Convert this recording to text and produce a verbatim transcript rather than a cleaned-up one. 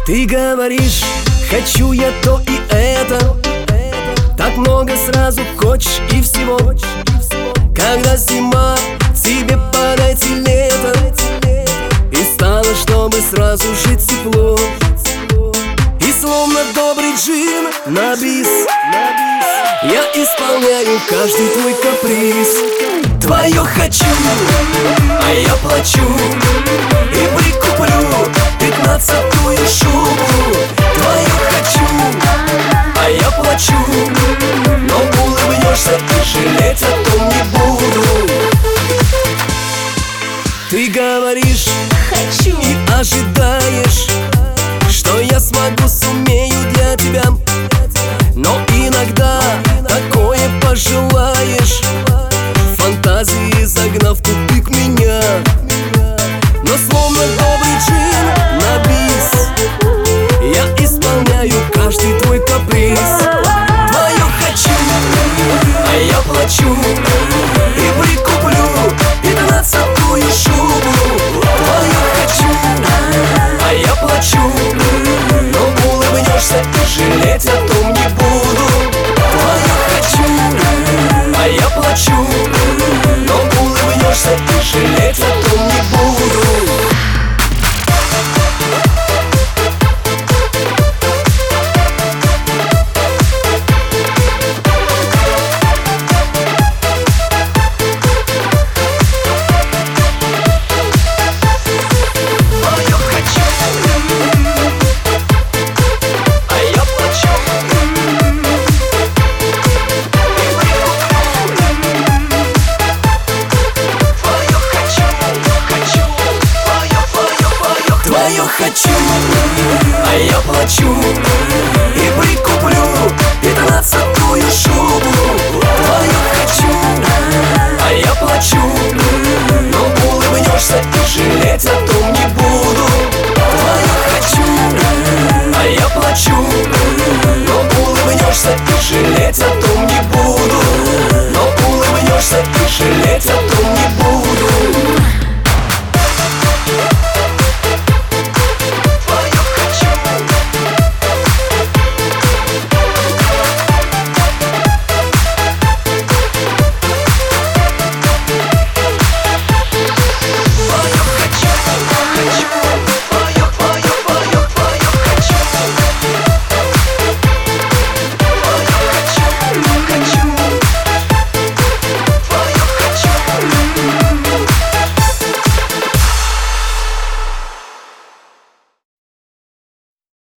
Ты говоришь, хочу я то и это. Так много сразу хочешь и всего. Когда зима, тебе подайте лето. И стало, чтобы сразу жить тепло. И словно добрый джин на бис я исполняю каждый твой каприз. Твое хочу, а я плачу и прикуплю пятнадцатую шубу. Твое хочу, а я плачу, но улыбнешься и жалеть о том не буду. Ты говоришь хочу и ожидаешь, что я смогу, сумею для тебя. Но иногда такое пожелаешь, фантазии загнав в тупик меня. Но словно добрый джин на бис я исполняю каждый твой каприз. Твое хочу, а я плачу и прикуплю пятнадцатую шубу. Твое хочу, а я плачу, но улыбнешься и жалеть о том не буду. Твое хочу, а я плачу, но улыбнешься и жалеть о том не буду. Хочу, а я плачу и прикуплю